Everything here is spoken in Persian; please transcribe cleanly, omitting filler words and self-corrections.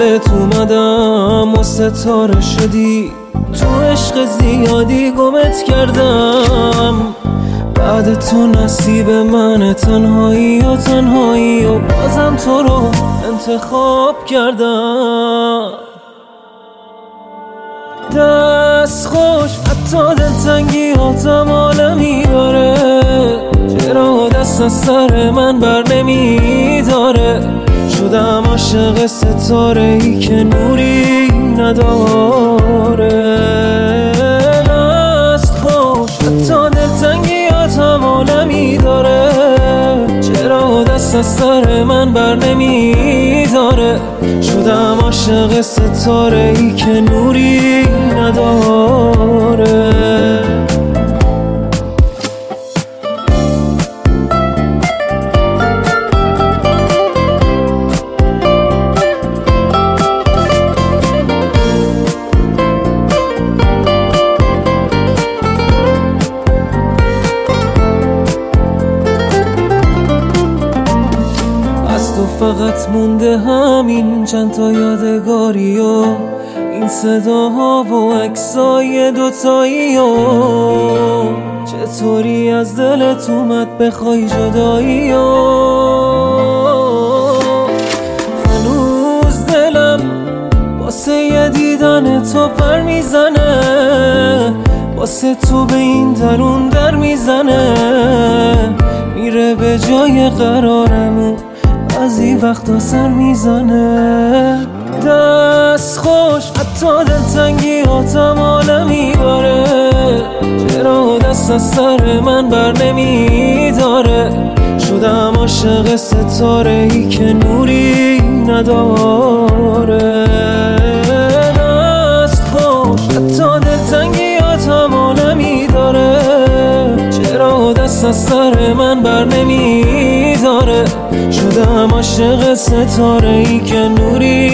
دلت اومدم و ستاره شدی، تو عشق زیادی گمت کردم. بعد تو نصیب من تنهایی و بازم تو رو انتخاب کردم. دست خوش حتی دلتنگی آتم عالمی داره، چرا دست از سر من بر نمی داره. شدم عاشق ستاره ای که نوری نداره. دست خوش حتی دلتنگی آتم عالمی داره، چرا دست از سر من بر نمی داره. شدم عاشق ستاره ای که نوری نداره. فقط مونده همین چند تا یادگاری و این صداها و عکسای دوتایی و چطوری از دلت اومد بخوای جدایی و هنوز دلم واسه یه دیدن تو پر میزنه، واسه تو به این درون در میزنه. میره به جای قرارمون بعضی وقتا سر میزنه. دست خوش حتی دلتنگی آتم عالمی داره، چرا دست از سر من بر نمی داره. شدم عاشق ستاره ای که نوری نداره. دست خوش حتی دلتنگی آتم عالمی داره، چرا دست از سر من بر نمی داره. شدم عاشق ستاره ای که نوری